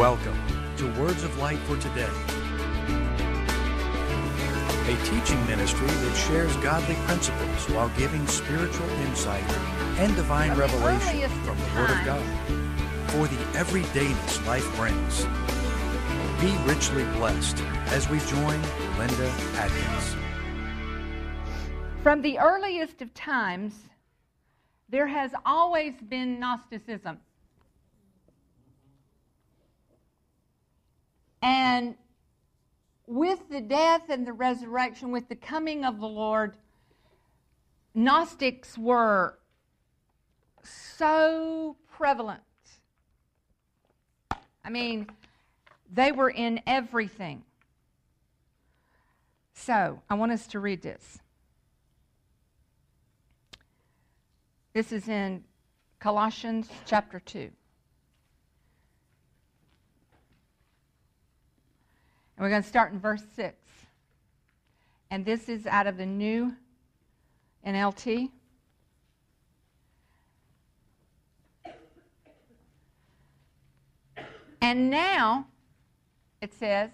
Welcome to Words of Light for Today, a teaching ministry that shares godly principles while giving spiritual insight and divine revelation from the Word of God for the everydayness life brings. Be richly blessed as we join Linda Atkins. From the earliest of times, there has always been Gnosticism. And with the death and the resurrection, with the coming of the Lord, Gnostics were so prevalent. I mean, they were in everything. So, I want us to read this. This is in Colossians chapter 2. And we're going to start in verse 6. And this is out of the New NLT. And now, it says,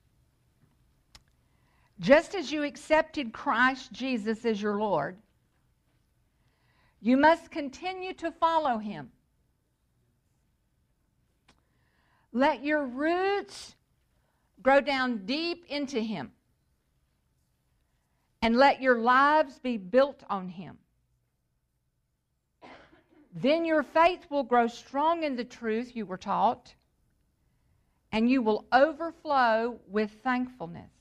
just as you accepted Christ Jesus as your Lord, you must continue to follow him. Let your roots grow down deep into him, and let your lives be built on him. Then your faith will grow strong in the truth you were taught, and you will overflow with thankfulness.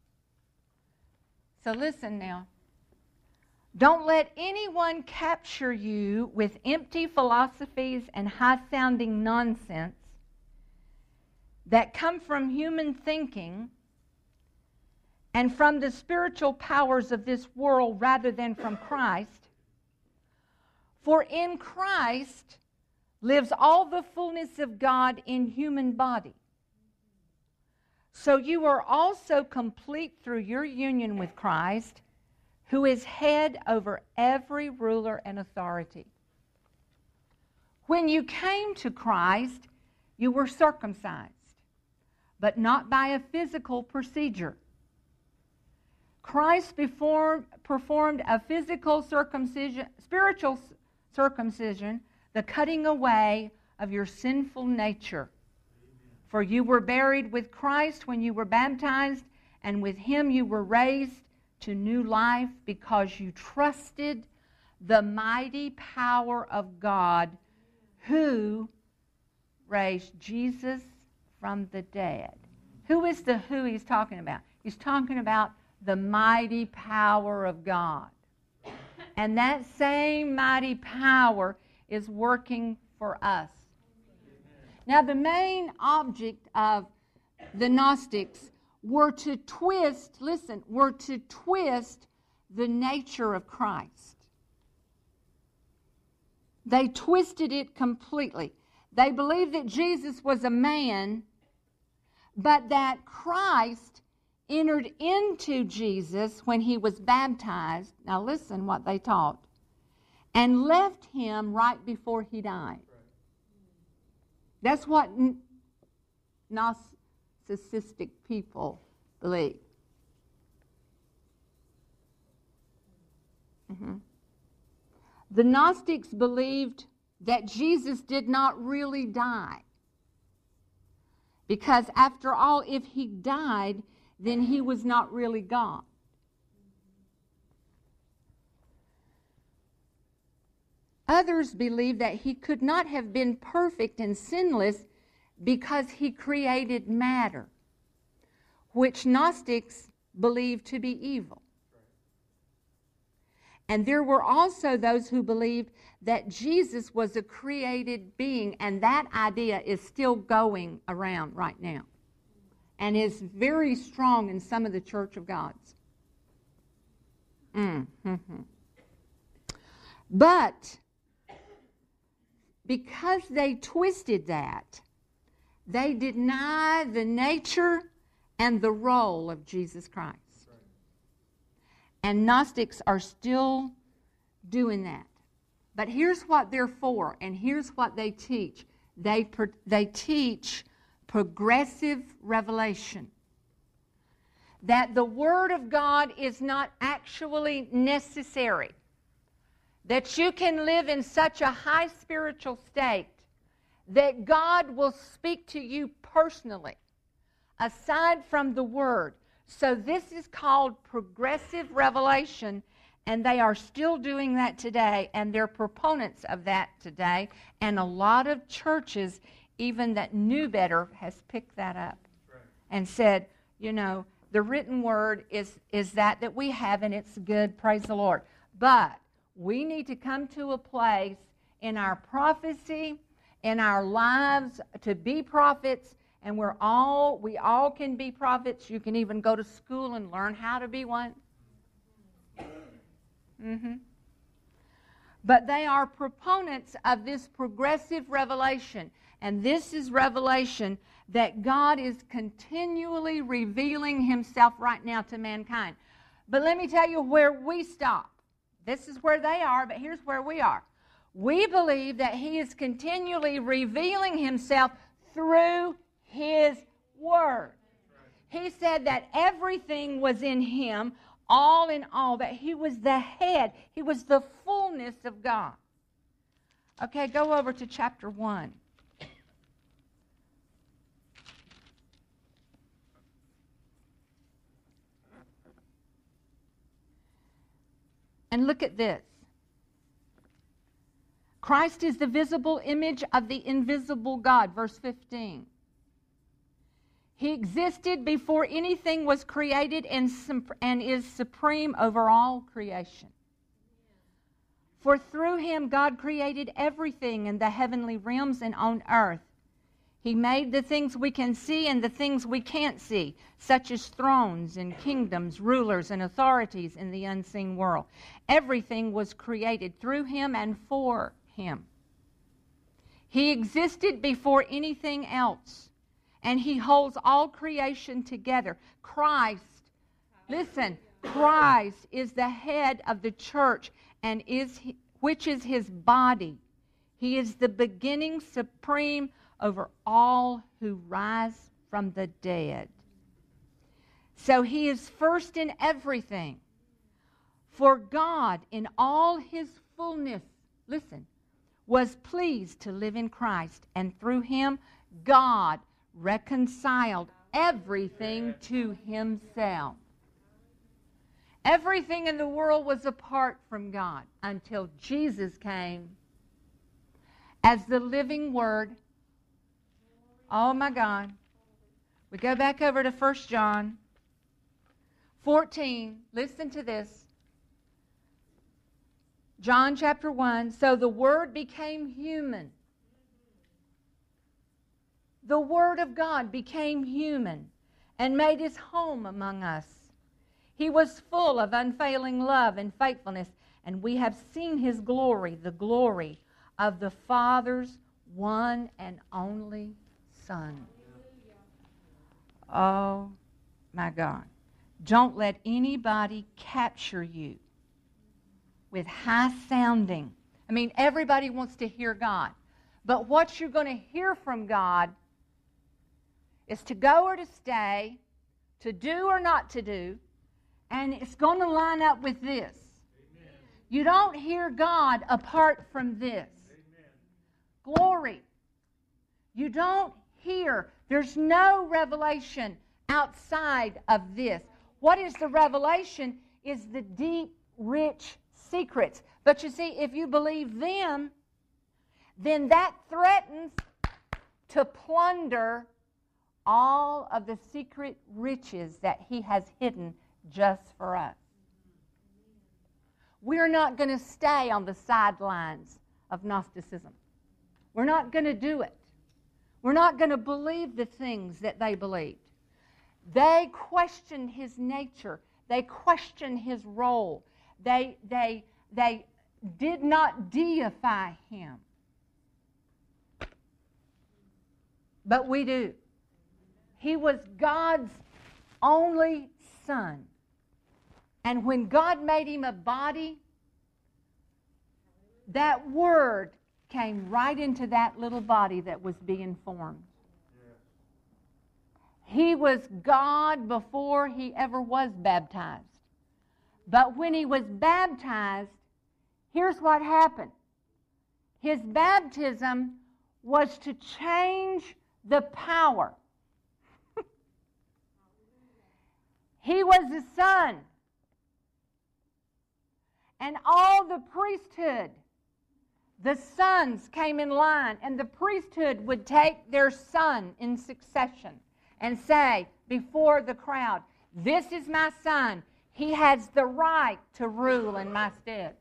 So listen now. Don't let anyone capture you with empty philosophies and high-sounding nonsense that come from human thinking and from the spiritual powers of this world rather than from Christ. For in Christ lives all the fullness of God in human body. So you are also complete through your union with Christ, who is head over every ruler and authority. When you came to Christ, you were circumcised, but not by a physical procedure. Christ performed a physical circumcision, spiritual circumcision, the cutting away of your sinful nature. For you were buried with Christ when you were baptized, and with him you were raised to new life because you trusted the mighty power of God who raised Jesus from the dead. Who is the who he's talking about? He's talking about the mighty power of God. And that same mighty power is working for us. Now, the main object of the Gnostics were to twist the nature of Christ. They twisted it completely. They believed that Jesus was a man, but that Christ entered into Jesus when he was baptized. Now listen what they taught. And left him right before he died. That's what Gnostic people believe. The Gnostics believed that Jesus did not really die. Because after all, if he died, then he was not really God. Others believe that he could not have been perfect and sinless because he created matter, which Gnostics believed to be evil. And there were also those who believed that Jesus was a created being, and that idea is still going around right now and is very strong in some of the Church of Gods. But because they twisted that, they deny the nature and the role of Jesus Christ. And Gnostics are still doing that. But here's what they're for, and here's what they teach. They teach progressive revelation. That the Word of God is not actually necessary. That you can live in such a high spiritual state that God will speak to you personally, aside from the Word. So this is called progressive revelation, and they are still doing that today, and they're proponents of that today. And a lot of churches, even that knew better, has picked that up and said, you know, the written Word is that we have, and it's good, praise the Lord. But we need to come to a place in our prophecy, in our lives, to be prophets, and we all can be prophets. You can even go to school and learn how to be one. But they are proponents of this progressive revelation, and this is revelation that God is continually revealing Himself right now to mankind. But let me tell you where we stop. This is where they are, but here's where we are. We believe that He is continually revealing Himself through His Word. He said that everything was in Him, all in all, that He was the head. He was the fullness of God. Okay, go over to chapter 1. And look at this. Christ is the visible image of the invisible God, verse 15. He existed before anything was created and is supreme over all creation. For through Him God created everything in the heavenly realms and on earth. He made the things we can see and the things we can't see, such as thrones and kingdoms, rulers and authorities in the unseen world. Everything was created through Him and for Him. He existed before anything else, and He holds all creation together. Christ, listen, Christ is the head of the church, and which is His body. He is the beginning, supreme over all who rise from the dead. So He is first in everything. For God, in all His fullness, listen, was pleased to live in Christ, and through Him, God reconciled everything to Himself. Everything in the world was apart from God until Jesus came as the living Word. Oh my God. We go back over to 1 John 14. Listen to this. John chapter 1. So the Word became human. The Word of God became human and made His home among us. He was full of unfailing love and faithfulness, and we have seen His glory, the glory of the Father's one and only Son. Oh, my God. Don't let anybody capture you with high sounding. I mean, everybody wants to hear God. But what you're going to hear from God is to go or to stay, to do or not to do, and it's going to line up with this. Amen. You don't hear God apart from this. Amen. Glory. You don't hear. There's no revelation outside of this. What is the revelation is the deep, rich secrets. But you see, if you believe them, then that threatens to plunder all of the secret riches that He has hidden just for us. We're not going to stay on the sidelines of Gnosticism. We're not going to do it. We're not going to believe the things that they believed. They questioned His nature. They questioned His role. They did not deify Him. But we do. He was God's only Son. And when God made Him a body, that Word came right into that little body that was being formed. He was God before he ever was baptized. But when he was baptized, here's what happened. His baptism was to change the power. He was the Son. And all the priesthood, the sons came in line, and the priesthood would take their son in succession and say before the crowd, "This is my son. He has the right to rule in my stead."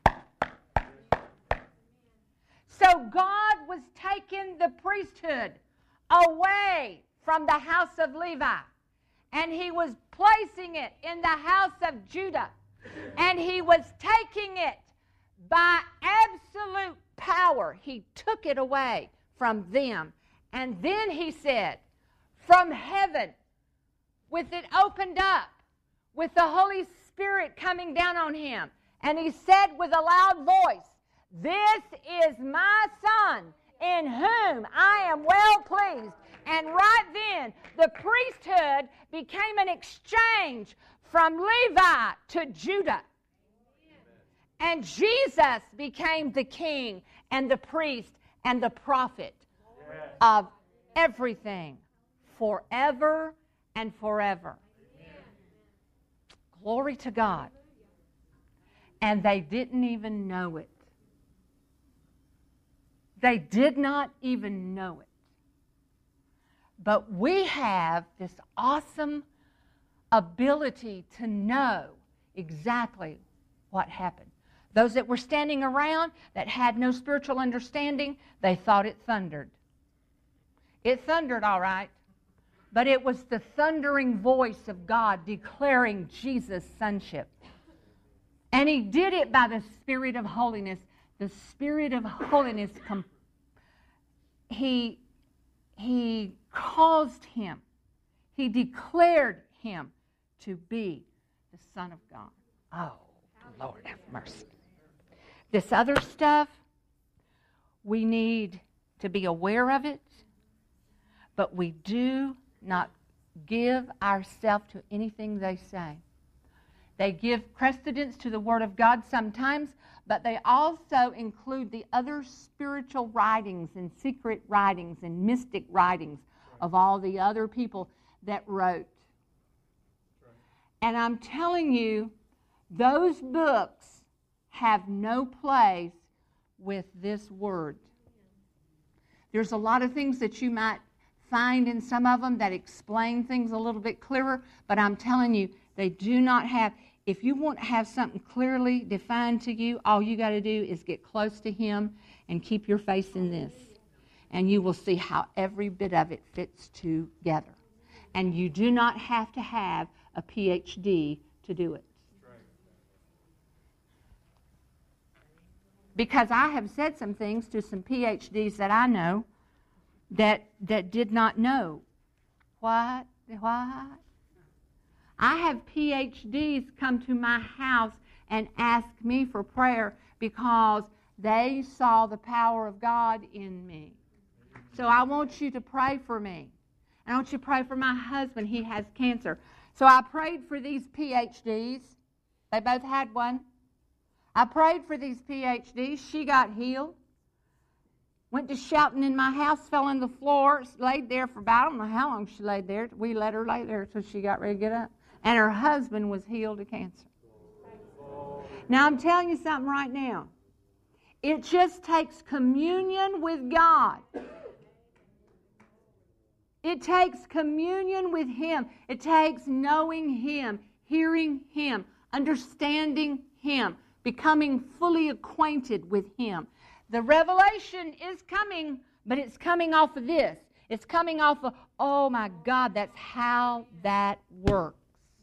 So God was taking the priesthood away from the house of Levi, and he was placing it in the house of Judah, and he was taking it by absolute power. He took it away from them, and then he said, from heaven, with it opened up, with the Holy Spirit coming down on him, and he said with a loud voice, "This is my Son, in whom I am well pleased." And right then, the priesthood became an exchange from Levi to Judah. And Jesus became the king and the priest and the prophet of everything forever and forever. Glory to God. And they didn't even know it. They did not even know it. But we have this awesome ability to know exactly what happened. Those that were standing around that had no spiritual understanding, they thought it thundered. It thundered, all right, but it was the thundering voice of God declaring Jesus' sonship. And he did it by the Spirit of holiness. The Spirit of holiness, he caused him, he declared him to be the Son of God. Oh, Lord have mercy. This other stuff, we need to be aware of it, but we do not give ourselves to anything they say. They give precedence to the Word of God sometimes, but they also include the other spiritual writings and secret writings and mystic writings of all the other people that wrote. And I'm telling you, those books have no place with this Word. There's a lot of things that you might find in some of them that explain things a little bit clearer, but I'm telling you, they do not have. If you want to have something clearly defined to you, all you got to do is get close to Him and keep your face in this. And you will see how every bit of it fits together. And you do not have to have a PhD to do it. Because I have said some things to some PhDs that I know that did not know. What? I have PhDs come to my house and ask me for prayer because they saw the power of God in me. So I want you to pray for me. I want you to pray for my husband. He has cancer. So I prayed for these PhDs. They both had one. I prayed for these PhDs. She got healed. Went to shouting in my house, fell on the floor, laid there for about, I don't know how long she laid there. We let her lay there until she got ready to get up. And her husband was healed of cancer. Now I'm telling you something right now. It just takes communion with God. It takes communion with Him. It takes knowing Him, hearing Him, understanding Him, becoming fully acquainted with Him. The revelation is coming, but it's coming off of this. It's coming off of, oh my God, that's how that works.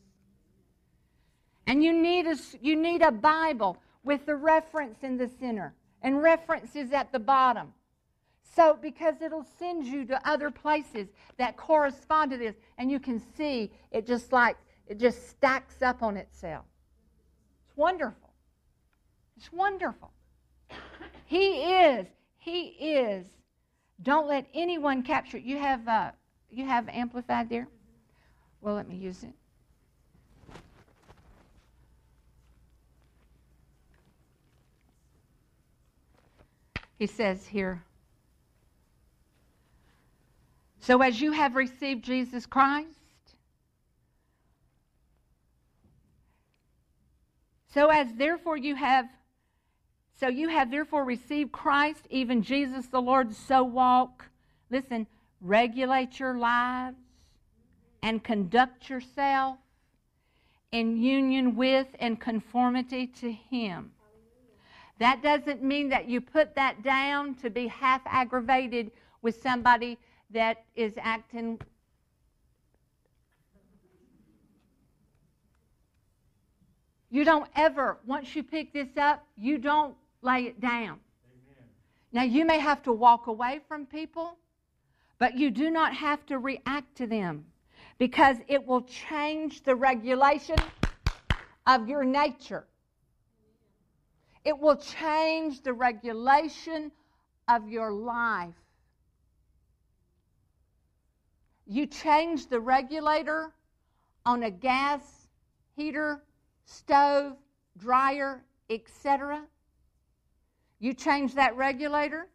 And you need a Bible with the reference in the center and references at the bottom. So, because it'll send you to other places that correspond to this, and you can see it just stacks up on itself. It's wonderful. It's wonderful. He is. Don't let anyone capture it. You have amplified there? Well, let me use it. He says here, so as you have received Jesus Christ, you have therefore received Christ, even Jesus the Lord, so walk. Listen, regulate your lives and conduct yourself in union with and conformity to Him. That doesn't mean that you put that down to be half aggravated with somebody that is acting. You don't ever, once you pick this up, you don't lay it down. Amen. Now, you may have to walk away from people, but you do not have to react to them, because it will change the regulation of your nature. It will change the regulation of your life. You change the regulator on a gas heater, stove, dryer, etc. You change that regulator,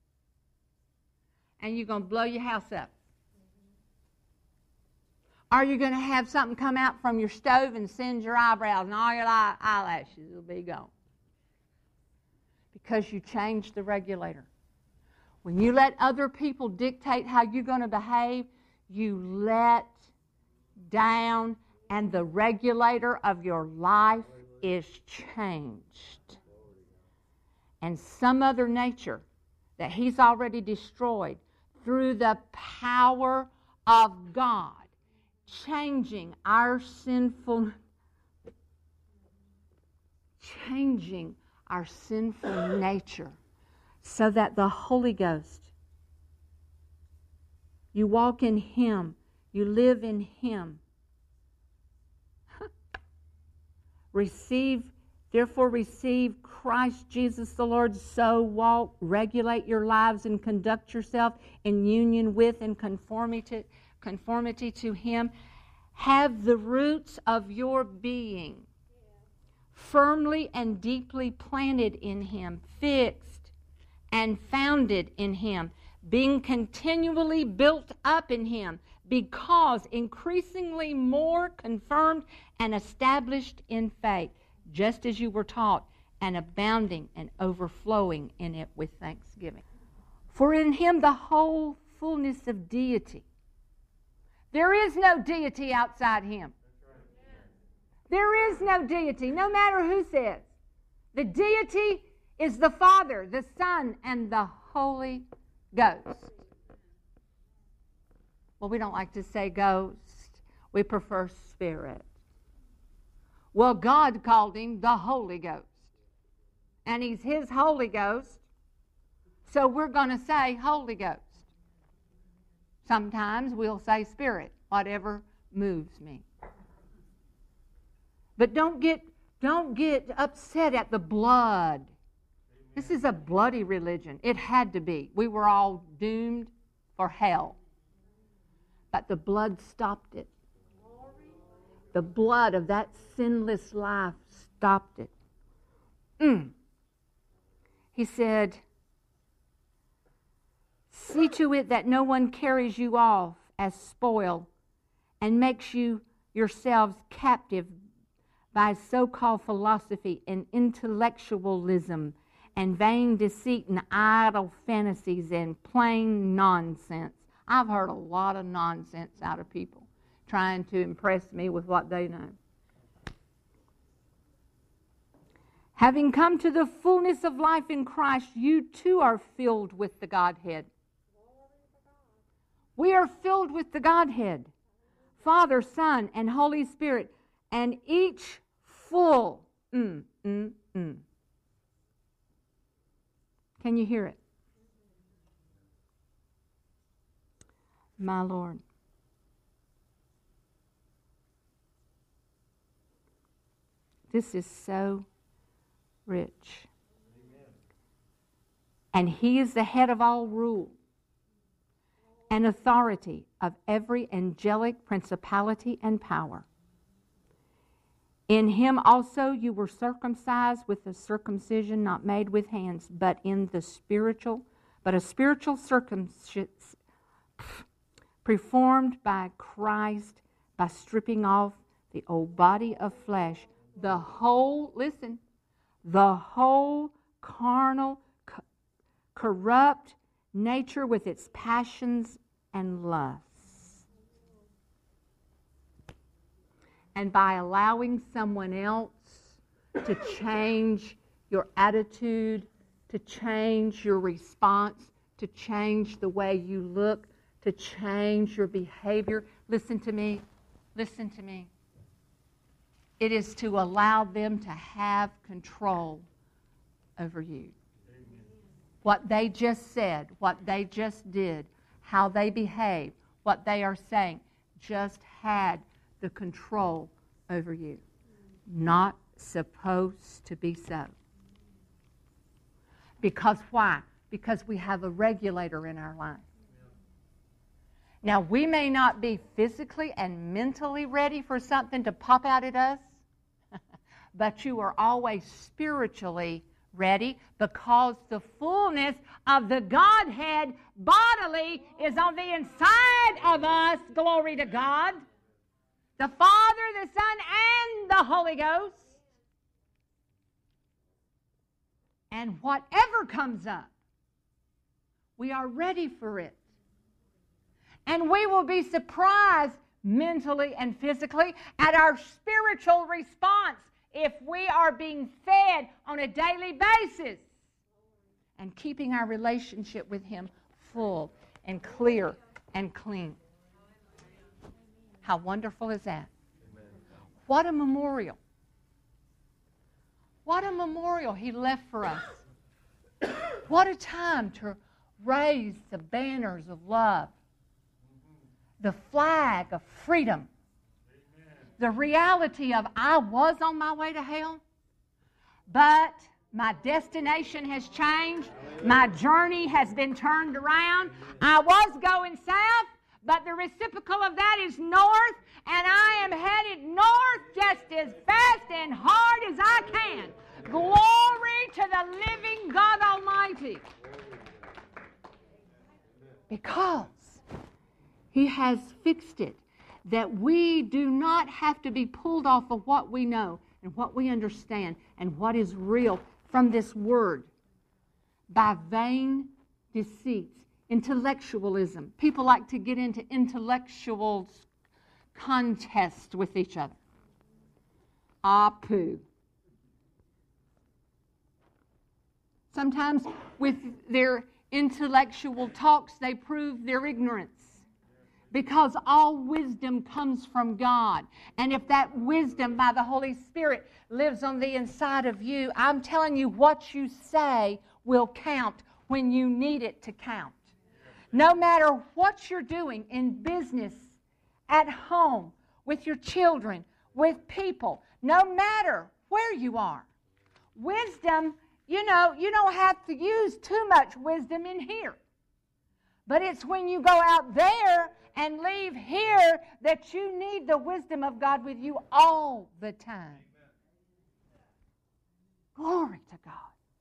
and you're going to blow your house up. Are you going to have something come out from your stove and singe your eyebrows and all your eyelashes will be gone? Because you changed the regulator. When you let other people dictate how you're going to behave, you let down, and the regulator of your life is changed. And some other nature that He's already destroyed through the power of God, changing our sinful nature, so that the Holy Ghost, you walk in Him, you live in Him. Therefore receive Christ Jesus the Lord, so walk, regulate your lives and conduct yourself in union with and conformity to Him. Have the roots of your being firmly and deeply planted in Him, fixed and founded in Him, being continually built up in Him, because increasingly more confirmed and established in faith, just as you were taught, and abounding and overflowing in it with thanksgiving. For in Him the whole fullness of deity. There is no deity outside Him. There is no deity, no matter who says. The deity is the Father, the Son, and the Holy Ghost. Well, we don't like to say ghost. We prefer spirit. Well, God called Him the Holy Ghost. And He's His Holy Ghost. So we're going to say Holy Ghost. Sometimes we'll say Spirit, whatever moves me. But don't get upset at the blood. This is a bloody religion. It had to be. We were all doomed for hell. But the blood stopped it. The blood of that sinless life stopped it. He said, see to it that no one carries you off as spoil and makes you yourselves captive by so-called philosophy and intellectualism and vain deceit and idle fantasies and plain nonsense. I've heard a lot of nonsense out of people trying to impress me with what they know. Having come to the fullness of life in Christ, you too are filled with the Godhead. We are filled with the Godhead, Father, Son, and Holy Spirit, and each full. Can you hear it? My Lord. This is so rich. Amen. And He is the head of all rule. and authority of every angelic principality and power. In him also you were circumcised with a circumcision not made with hands, but a spiritual circumcision performed by Christ, by stripping off the old body of flesh, the whole carnal, corrupt nature with its passions and lusts. And by allowing someone else to change your attitude, to change your response, to change the way you look, to change your behavior. Listen to me. Listen to me. It is to allow them to have control over you. Amen. What they just said, what they just did, how they behave, what they are saying, just had the control over you. Not supposed to be so. Because why? Because we have a regulator in our life. Now, we may not be physically and mentally ready for something to pop out at us, but you are always spiritually ready because the fullness of the Godhead bodily is on the inside of us. Glory to God. The Father, the Son, and the Holy Ghost. And whatever comes up, we are ready for it. And we will be surprised mentally and physically at our spiritual response if we are being fed on a daily basis and keeping our relationship with Him full and clear and clean. How wonderful is that? Amen. What a memorial. What a memorial He left for us. What a time to raise the banners of love, the flag of freedom, the reality of I was on my way to hell, but my destination has changed. My journey has been turned around. I was going south, but the reciprocal of that is north, and I am headed north just as fast and hard as I can. Glory to the living God Almighty. Because He has fixed it, that we do not have to be pulled off of what we know and what we understand and what is real from this word by vain deceits, intellectualism. People like to get into intellectual contest with each other. Pooh. Sometimes with their intellectual talks, they prove their ignorance. Because all wisdom comes from God. And if that wisdom by the Holy Spirit lives on the inside of you, I'm telling you, what you say will count when you need it to count. No matter what you're doing in business, at home, with your children, with people, no matter where you are, wisdom, you don't have to use too much wisdom in here. But it's when you go out there and leave here that you need the wisdom of God with you all the time. Glory to God.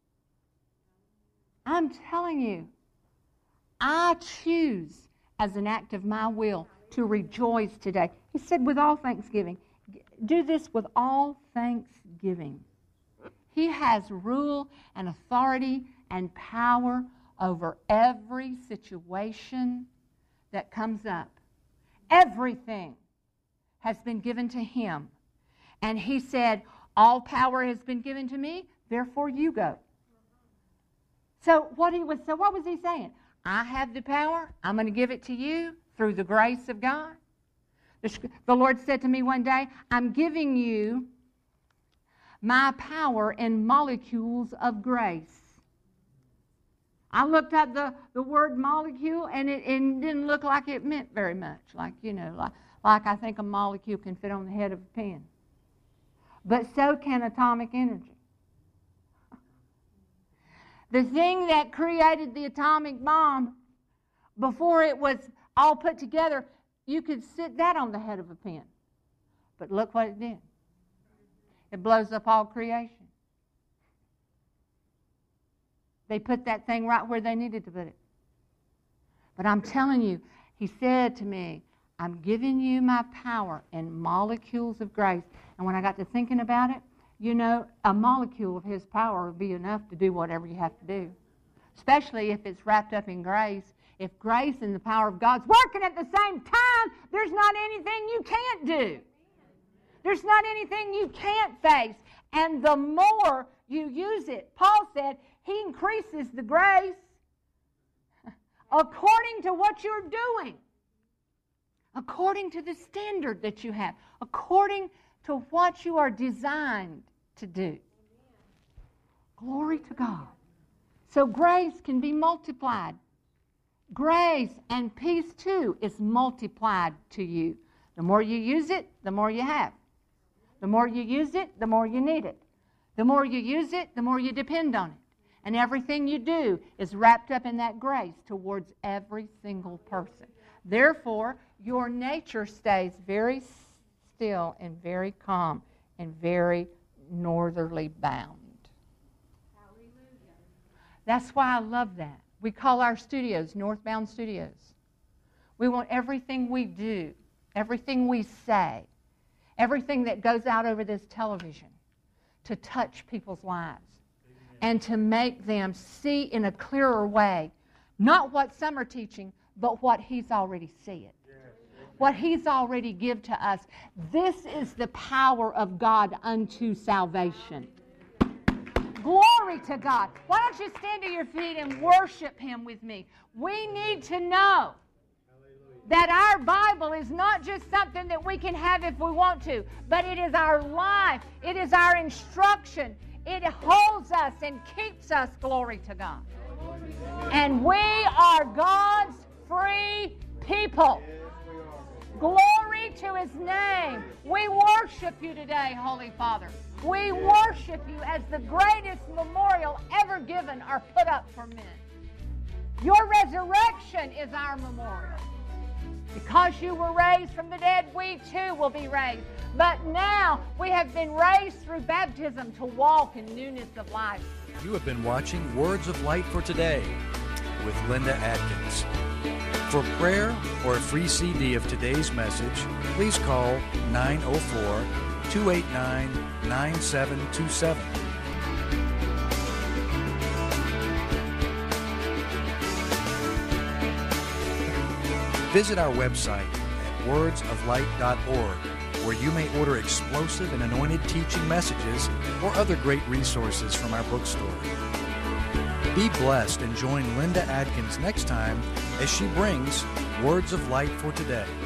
I'm telling you, I choose as an act of my will to rejoice today. He said with all thanksgiving. Do this with all thanksgiving. He has rule and authority and power over every situation that comes up. Everything has been given to Him. And He said, all power has been given to me, therefore you go. So what was He saying? I have the power. I'm going to give it to you through the grace of God. The Lord said to me one day, I'm giving you my power in molecules of grace. I looked up the word molecule, and it didn't look like it meant very much. Like I think a molecule can fit on the head of a pin. But so can atomic energy. The thing that created the atomic bomb, before it was all put together, you could sit that on the head of a pin. But look what it did. It blows up all creation. They put that thing right where they needed to put it. But I'm telling you, he said to me, I'm giving you my power in molecules of grace. And when I got to thinking about it, you know, a molecule of his power would be enough to do whatever you have to do. Especially if it's wrapped up in grace. If grace and the power of God's working at the same time, there's not anything you can't do. There's not anything you can't face. And the more you use it, Paul said, he increases the grace according to what you're doing. According to the standard that you have. According to what you are designed to do. Glory to God. So grace can be multiplied. Grace and peace too is multiplied to you. The more you use it, the more you have. The more you use it, the more you need it. The more you use it, the more you depend on it. And everything you do is wrapped up in that grace towards every single person. Therefore, your nature stays very still and very calm and very northerly bound. That's why I love that. We call our studios Northbound Studios. We want everything we do, everything we say, everything that goes out over this television to touch people's lives. Amen. And to make them see in a clearer way, not what some are teaching, but what He's already said. What He's already given to us. This is the power of God unto salvation. Glory to God. Why don't you stand to your feet and worship Him with me? We need to know that our Bible is not just something that we can have if we want to, but it is our life. It is our instruction. It holds us and keeps us. Glory to God. And we are God's free people. Glory to His name. We worship You today, Holy Father. We worship You as the greatest memorial ever given or put up for men. Your resurrection is our memorial. Because You were raised from the dead, we too will be raised. But now we have been raised through baptism to walk in newness of life. You have been watching Words of Light for Today with Linda Atkins. For prayer or a free CD of today's message, please call 904-289-9727. Visit our website at wordsoflight.org, where you may order explosive and anointed teaching messages or other great resources from our bookstore. Be blessed and join Linda Atkins next time as she brings Words of Light for Today.